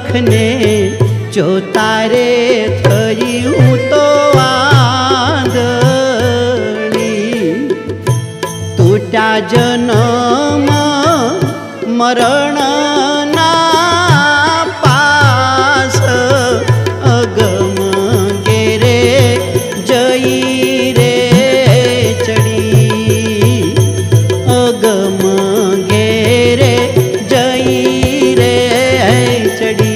लखने जो तारे थयूं तो आंधळी। तूटा जन्म मरण ना पास अगम गेरे जई रे चढ़ी। अगम गेरे जई रे चढ़ी।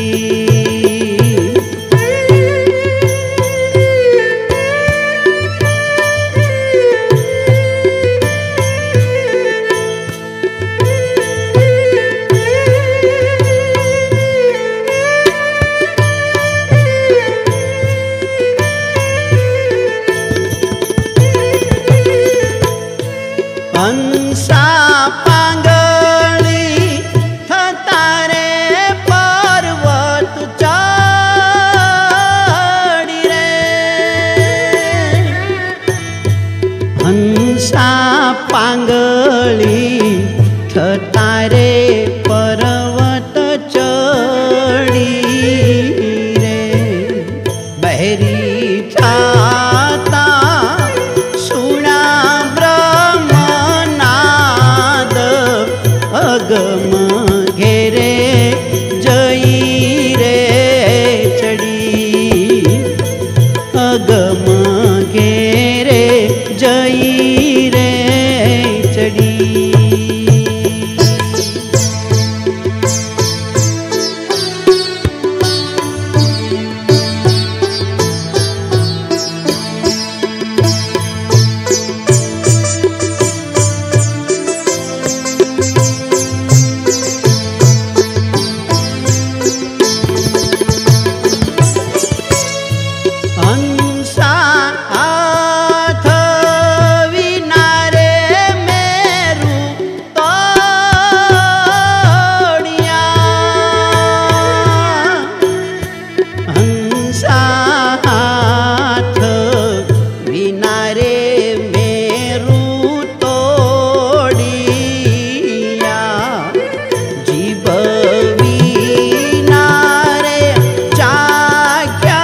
हंसा पांगली थता रे पर्वत चढ़ी रे। हंसा पांगली थता रे पर्वत चढ़ी रे। बहरी थाता सुना अगम घेरे जई रे चढ़ी। अगम घेरे जई रे चढ़ी। हंसा हाथ विनारे मेरू तोड़िया। हंसा हाथ विनारे मेरू तोड़िया। जीव विनारे जाग्या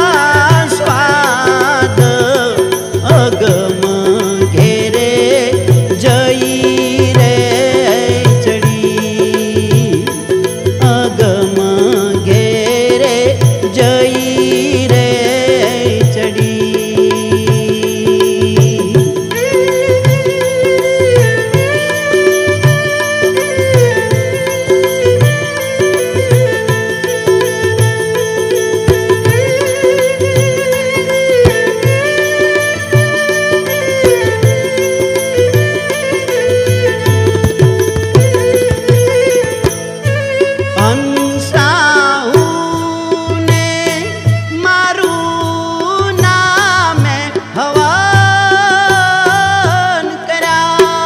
स्वाद अगम घेरे जई रे चढ़ी। अगम घेरे जई रे चढ़ी। हंसाऊने मारू नामे हवन करा।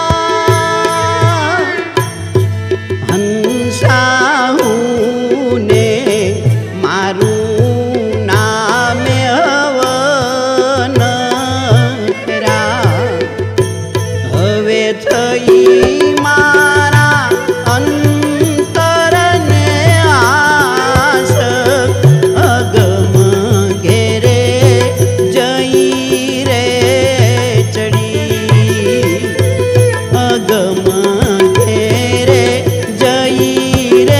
हंसाऊने मारू नामे हवन करा। हवे थई मारा अंतरने आस अगम घेरे जई रे चढ़ी। अगम घेरे जई रे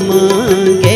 अगम